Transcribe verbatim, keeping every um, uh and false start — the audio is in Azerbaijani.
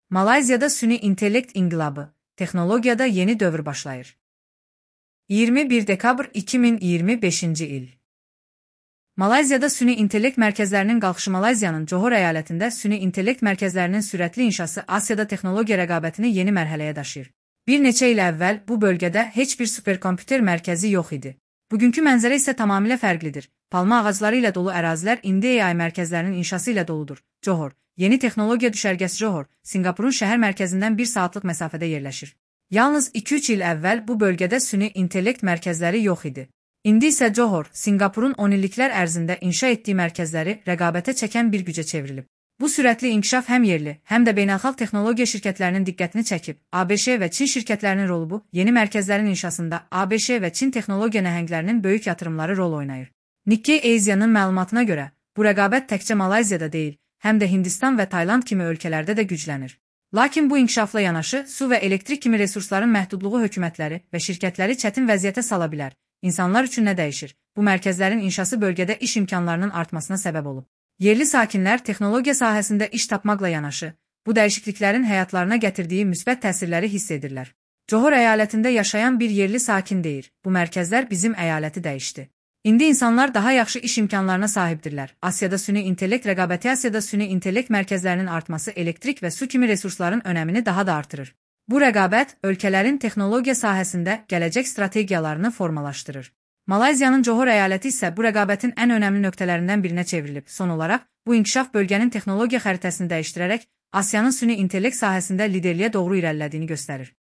Malayziyada süni intellekt inqilabı, texnologiyada yeni dövr başlayır. iyirmi bir dekabr iki min iyirmi beşinci il. Malayziyada süni intellekt mərkəzlərinin qalxışı. Malayziyanın Johor əyalətində süni intellekt mərkəzlərinin sürətli inşası Asiyada texnologiya rəqabətini yeni mərhələyə daşıyır. Bir neçə il əvvəl bu bölgədə heç bir superkomputer mərkəzi yox idi. Bugünkü mənzərə isə tamamilə fərqlidir. Palma ağacları ilə dolu ərazilər indi A I mərkəzlərinin inşası ilə doludur. Johor, yeni texnologiya düşərgəsi Johor, Sinqapurun şəhər mərkəzindən bir saatlıq məsafədə yerləşir. Yalnız iki üç il əvvəl bu bölgədə süni intellekt mərkəzləri yox idi. İndi isə Johor, Sinqapurun on illiklər ərzində inşa etdiyi mərkəzləri rəqabətə çəkən bir gücə çevrilib. Bu sürətli inkişaf həm yerli, həm də beynəlxalq texnologiya şirkətlərinin diqqətini çəkib. A B Ş və Çin şirkətlərinin rolu bu, yeni mərkəzlərin inşasında A B Ş və Çin texnologiya nəhənglərinin böyük yatırımları rol oynayır. Nikkei Asia'nın məlumatına görə, bu rəqabət təkcə Malayziyada deyil, həm də Hindistan və Tayland kimi ölkələrdə də güclənir. Lakin bu inkişafla yanaşı, su və elektrik kimi resursların məhdudluğu hökumətləri və şirkətləri çətin vəziyyətə sala bilər. İnsanlar üçün nə dəyişir? Bu mərkəzlərin inşası bölgədə iş imkanlarının artmasına səbəb olub. Yerli sakinlər texnologiya sahəsində iş tapmaqla yanaşı, bu dəyişikliklərin həyatlarına gətirdiyi müsbət təsirləri hiss edirlər. Johor əyalətində yaşayan bir yerli sakin deyir, bu mərkəzlər bizim əyaləti dəyişdi. İndi insanlar daha yaxşı iş imkanlarına sahibdirlər. Asiyada süni intellekt rəqabəti Asiyada süni intellekt mərkəzlərinin artması elektrik və su kimi resursların önəmini daha da artırır. Bu rəqabət ölkələrin texnologiya sahəsində gələcək strategiyalarını formalaşdırır. Malayziyanın Johor əyaləti isə bu rəqabətin ən önəmli nöqtələrindən birinə çevrilib. Son olaraq, bu inkişaf bölgənin texnologiya xəritəsini dəyişdirərək Asiyanın süni intellekt sahəsində liderliyə doğru irəlilədiyini göstərir.